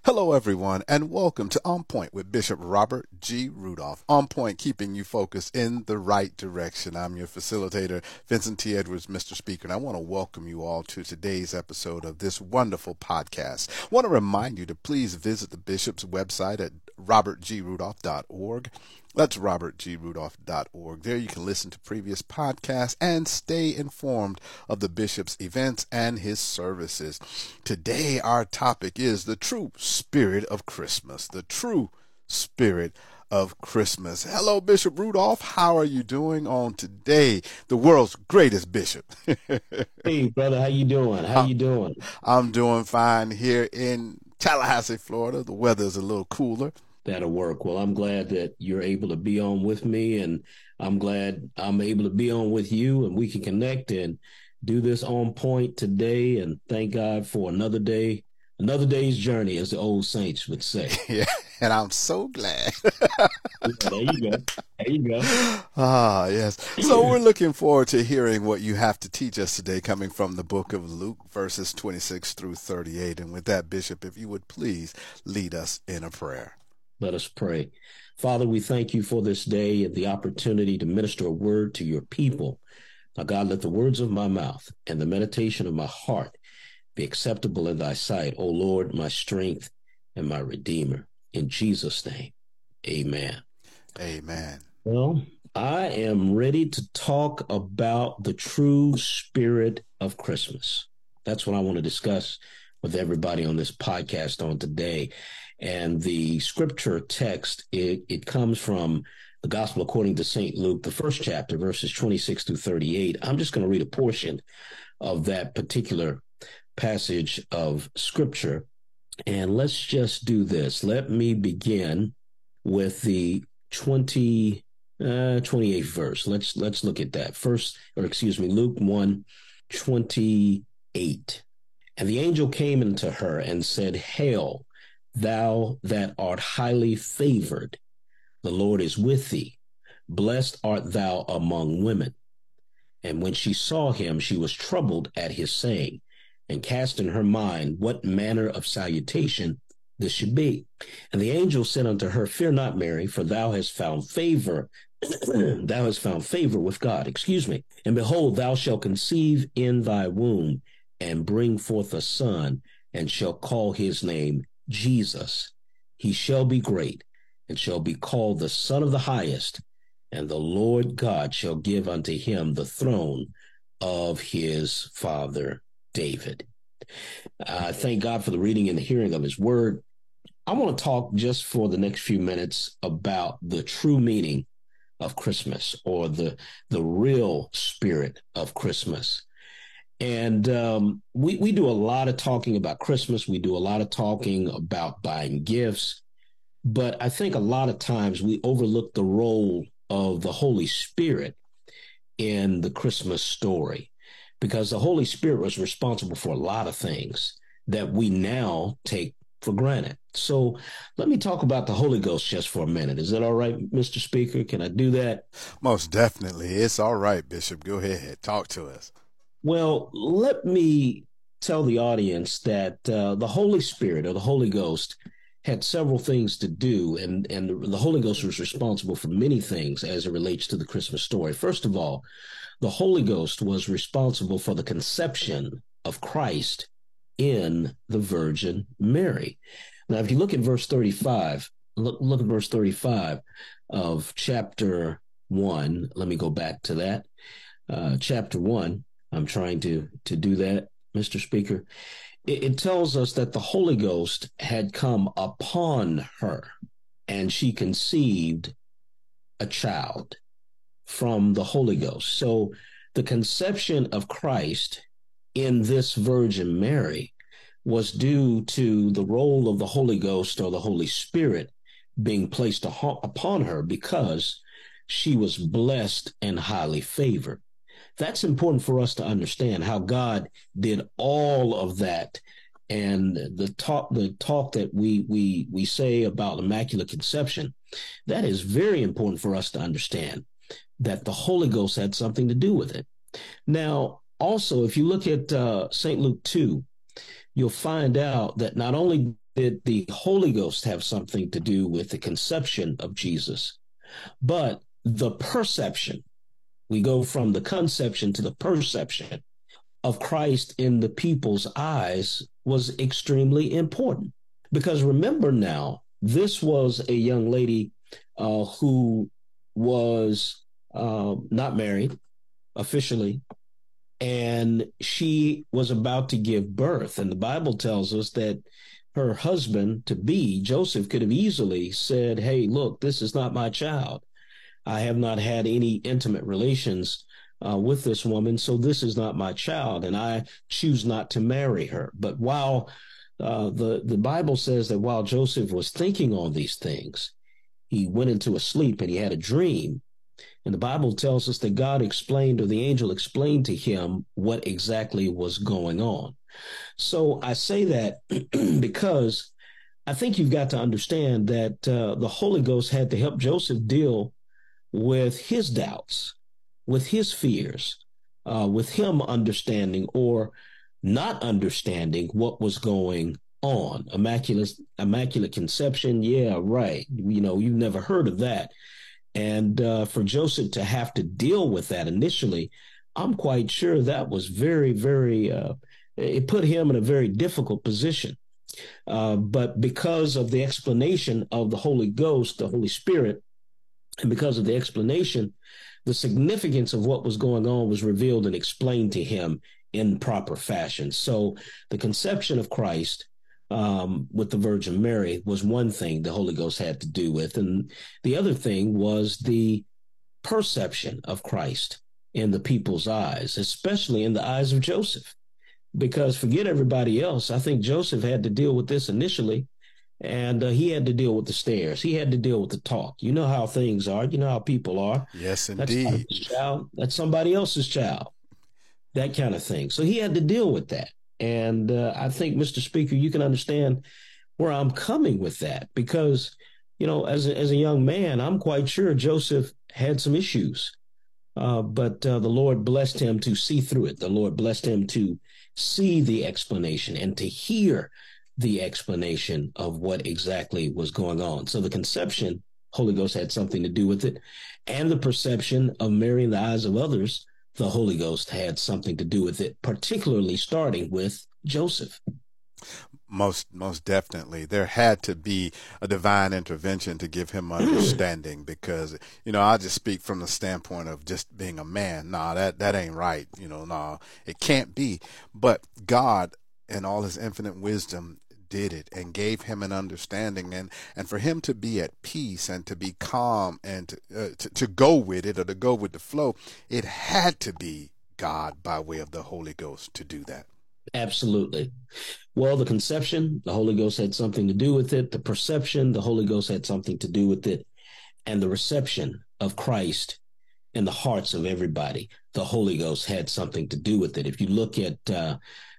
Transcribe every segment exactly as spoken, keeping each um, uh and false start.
Hello, everyone, and welcome to On Point with Bishop Robert G. Rudolph. On Point, keeping you focused in the right direction. I'm your facilitator, Vincent T. Edwards, Mister Speaker, and I want to welcome you all to today's episode of this wonderful podcast. I want to remind you to please visit the Bishop's website at robert g rudolph dot org. That's robert g rudolph dot org. There you can listen to previous podcasts and stay informed of the Bishop's events and his services. Today, our topic is the true spirit of Christmas. The true spirit of Christmas. Hello, Bishop Rudolph. How are you doing on today? The world's greatest bishop. Hey, brother. How you doing? How you doing? I'm doing fine here in Tallahassee, Florida. The weather is a little cooler. That'll work. Well, I'm glad that you're able to be on with me, and I'm glad I'm able to be on with you, and we can connect and do this on point today. And thank God for another day, another day's journey, as the old saints would say. Yeah, and I'm so glad. There you go. There you go. Ah, yes. So we're looking forward to hearing what you have to teach us today, coming from the book of Luke, verses twenty-six through thirty-eight. And with that, Bishop, if you would please lead us in a prayer. Let us pray. Father, we thank you for this day and the opportunity to minister a word to your people. Now, God, let the words of my mouth and the meditation of my heart be acceptable in thy sight, O Lord, my strength and my redeemer. In Jesus' name, amen. Amen. Well, I am ready to talk about the true spirit of Christmas. That's what I want to discuss with everybody on this podcast on today. And the scripture text, it, it comes from the Gospel according to Saint Luke, the first chapter, verses twenty-six through thirty-eight. I'm just going to read a portion of that particular passage of scripture. And let's just do this. Let me begin with the twenty, uh, twenty-eighth verse. Let's, let's look at that. First, or excuse me, Luke one, twenty-eight. And the angel came unto her and said, Hail, thou that art highly favored, the Lord is with thee. Blessed art thou among women. And when she saw him, she was troubled at his saying, and cast in her mind what manner of salutation this should be. And the angel said unto her, Fear not, Mary, for thou hast found favor. thou hast found favor with God. Excuse me. And behold, thou shalt conceive in thy womb, and bring forth a son, and shall call his name Jesus. He shall be great, and shall be called the Son of the Highest, and the Lord God shall give unto him the throne of his father David. Uh, thank God for the reading and the hearing of his word. I want to talk just for the next few minutes about the true meaning of Christmas, or the, the real spirit of Christmas. And um, we, we do a lot of talking about Christmas. We do a lot of talking about buying gifts. But I think a lot of times we overlook the role of the Holy Spirit in the Christmas story, because the Holy Spirit was responsible for a lot of things that we now take for granted. So let me talk about the Holy Ghost just for a minute. Is that all right, Mister Speaker? Can I do that? Most definitely. It's all right, Bishop. Go ahead. Talk to us. Well, let me tell the audience that uh, the Holy Spirit, or the Holy Ghost, had several things to do, and, and the Holy Ghost was responsible for many things as it relates to the Christmas story. First of all, the Holy Ghost was responsible for the conception of Christ in the Virgin Mary. Now, if you look at verse thirty-five, look, look at verse thirty-five of chapter one. Let me go back to that. Uh, chapter one. I'm trying to, to do that, Mister Speaker. It, it tells us that the Holy Ghost had come upon her, and she conceived a child from the Holy Ghost. So the conception of Christ in this Virgin Mary was due to the role of the Holy Ghost, or the Holy Spirit, being placed upon her, because she was blessed and highly favored. That's important for us to understand, how God did all of that. And the talk, the talk that we, we, we say about Immaculate Conception, that is very important for us to understand, that the Holy Ghost had something to do with it. Now, also, if you look at uh, Saint Luke two, you'll find out that not only did the Holy Ghost have something to do with the conception of Jesus? But the perception, we go from the conception to the perception of Christ in the people's eyes was extremely important. Because remember now, this was a young lady uh, who was uh, not married officially, and she was about to give birth. And the Bible tells us that her husband to be, Joseph, could have easily said, hey, look, this is not my child. I have not had any intimate relations uh, with this woman, so this is not my child, and I choose not to marry her. But while uh, the, the Bible says that while Joseph was thinking on these things, he went into a sleep and he had a dream. And the Bible tells us that God explained, or the angel explained to him what exactly was going on. So I say that because I think you've got to understand that uh, the Holy Ghost had to help Joseph deal with his doubts, with his fears, uh, with him understanding or not understanding what was going on. Immaculate, immaculate conception. Yeah, right. You know, you've never heard of that. And uh, for Joseph to have to deal with that initially, I'm quite sure that was very, very, uh, it put him in a very difficult position. Uh, but because of the explanation of the Holy Ghost, the Holy Spirit, and because of the explanation, the significance of what was going on was revealed and explained to him in proper fashion. So the conception of Christ um, with the Virgin Mary was one thing the Holy Ghost had to do with. And the other thing was the perception of Christ in the people's eyes, especially in the eyes of Joseph. Because forget everybody else, I think Joseph had to deal with this initially. And uh, he had to deal with the stares. He had to deal with the talk. You know how things are. You know how people are. Yes, That's indeed. That's, child. That's somebody else's child. That kind of thing. So he had to deal with that. And uh, I think, Mister Speaker, you can understand where I'm coming with that. Because, you know, as a, as a young man, I'm quite sure Joseph had some issues. Uh, but uh, the Lord blessed him to see through it. The Lord blessed him to see the explanation and to hear the explanation of what exactly was going on. So the conception, Holy Ghost had something to do with it, and the perception of Mary in the eyes of others, the Holy Ghost had something to do with it, particularly starting with Joseph. Most, most definitely. There had to be a divine intervention to give him understanding because, you know, I just speak from the standpoint of just being a man. Nah, that, that ain't right. You know, nah, it can't be. But God, in all his infinite wisdom, did it and gave him an understanding, and and for him to be at peace and to be calm and to, uh, to to go with it or to go with the flow, it had to be God by way of the Holy Ghost to do that. Absolutely. Well, the conception, the Holy Ghost had something to do with it. The perception, the Holy Ghost had something to do with it. And the reception of Christ in the hearts of everybody, the Holy Ghost had something to do with it. If you look at uh,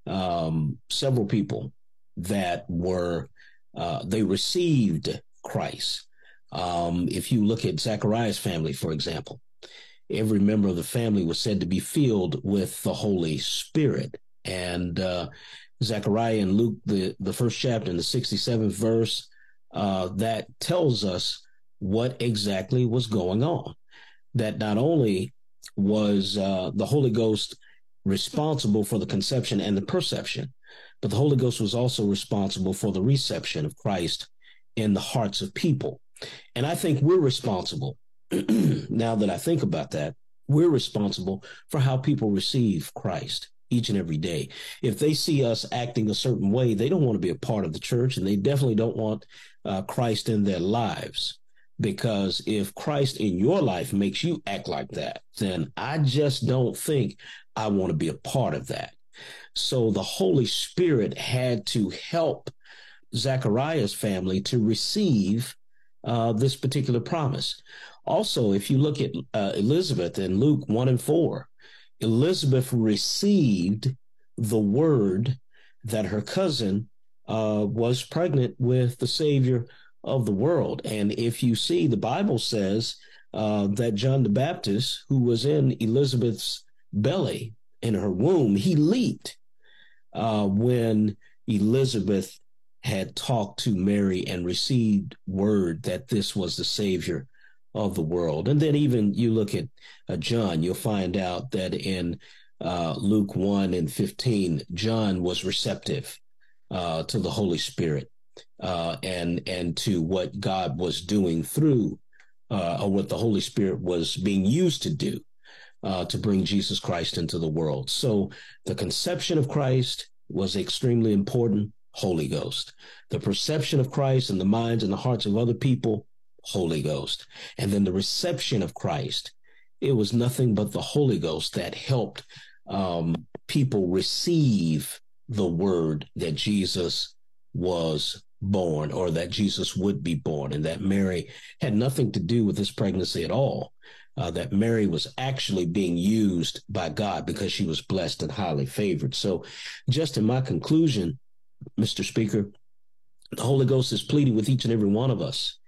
um, several people that were, uh, they received Christ. Um, if you look at Zachariah's family, for example, every member of the family was said to be filled with the Holy Spirit. And uh, Zechariah in Luke, the, the first chapter, in the sixty-seventh verse, uh, that tells us what exactly was going on. That not only was uh, the Holy Ghost responsible for the conception and the perception, but the Holy Ghost was also responsible for the reception of Christ in the hearts of people. And I think we're responsible, now that I think about that, we're responsible for how people receive Christ each and every day. If they see us acting a certain way, they don't want to be a part of the church, and they definitely don't want uh, Christ in their lives. Because if Christ in your life makes you act like that, then I just don't think I want to be a part of that. So the Holy Spirit had to help Zachariah's family to receive uh, this particular promise. Also, if you look at uh, Elizabeth in Luke one and four, Elizabeth received the word that her cousin uh, was pregnant with the Savior of the world. And if you see, the Bible says uh, that John the Baptist, who was in Elizabeth's belly, in her womb, he leaped uh, when Elizabeth had talked to Mary and received word that this was the Savior of the world. And then even you look at uh, John, you'll find out that in uh, Luke one and fifteen, John was receptive uh, to the Holy Spirit uh, and, and to what God was doing through uh, or what the Holy Spirit was being used to do uh, to bring Jesus Christ into the world. So the conception of Christ was extremely important. Holy Ghost. The perception of Christ in the minds and the hearts of other people, Holy Ghost. And then the reception of Christ, it was nothing but the Holy Ghost that helped um, people receive the word that Jesus was born, or that Jesus would be born, and that Mary had nothing to do with this pregnancy at all. Uh, that Mary was actually being used by God because she was blessed and highly favored. So just in my conclusion, Mister Speaker, the Holy Ghost is pleading with each and every one of us.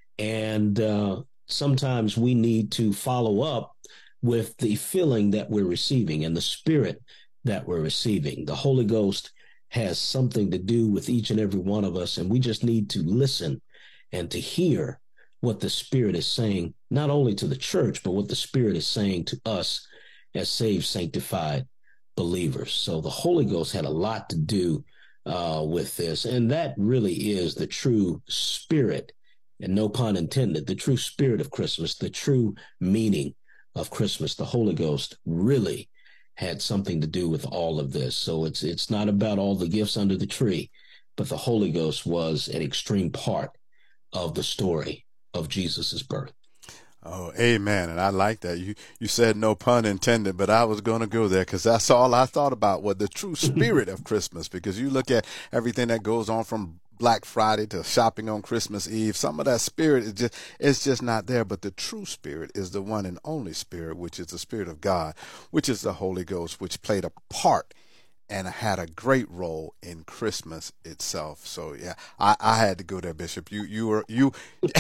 And uh, sometimes we need to follow up with the feeling that we're receiving and the spirit that we're receiving. The Holy Ghost has something to do with each and every one of us, and we just need to listen and to hear what the Spirit is saying, not only to the church, but what the Spirit is saying to us as saved, sanctified believers. So the Holy Ghost had a lot to do Uh, with this. And that really is the true spirit, and no pun intended, the true spirit of Christmas, the true meaning of Christmas. The Holy Ghost really had something to do with all of this. So it's it's not about all the gifts under the tree, but the Holy Ghost was an extreme part of the story of Jesus's birth. Oh, amen. And I like that. You you said no pun intended, but I was going to go there because that's all I thought about was the true spirit of Christmas. Because you look at everything that goes on from Black Friday to shopping on Christmas Eve, some of that spirit is just it's just not there. But the true spirit is the one and only spirit, which is the Spirit of God, which is the Holy Ghost, which played a part and had a great role in Christmas itself. So yeah, I, I had to go there, Bishop. You you were you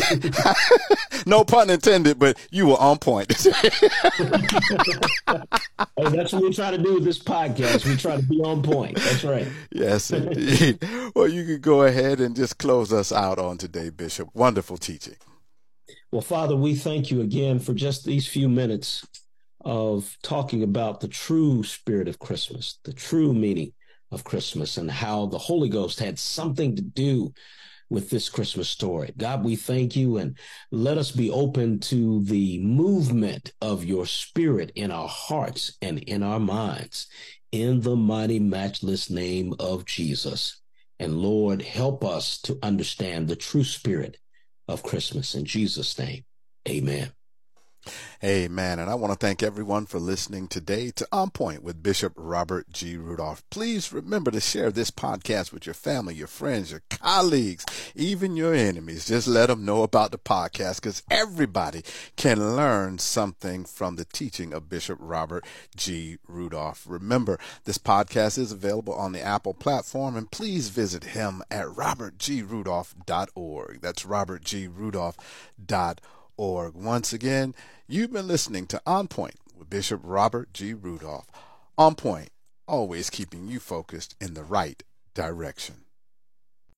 no pun intended, but you were on point. Hey, that's what we try to do with this podcast. We try to be on point. That's right. Yes, indeed. Well, you could go ahead and just close us out on today, Bishop. Wonderful teaching. Well, Father, we thank you again for just these few minutes of talking about the true spirit of Christmas, the true meaning of Christmas, and how the Holy Ghost had something to do with this Christmas story. God, we thank you, and let us be open to the movement of your spirit in our hearts and in our minds, in the mighty, matchless name of Jesus. And Lord, help us to understand the true spirit of Christmas. In Jesus' name, amen. Amen. And I want to thank everyone for listening today to On Point with Bishop Robert G. Rudolph. Please remember to share this podcast with your family, your friends, your colleagues, even your enemies. Just let them know about the podcast, because everybody can learn something from the teaching of Bishop Robert G. Rudolph. Remember, this podcast is available on the Apple platform, and please visit him at robert g rudolph dot org. That's robert g rudolph dot org. Once again, you've been listening to On Point with Bishop Robert G. Rudolph. On Point, always keeping you focused in the right direction.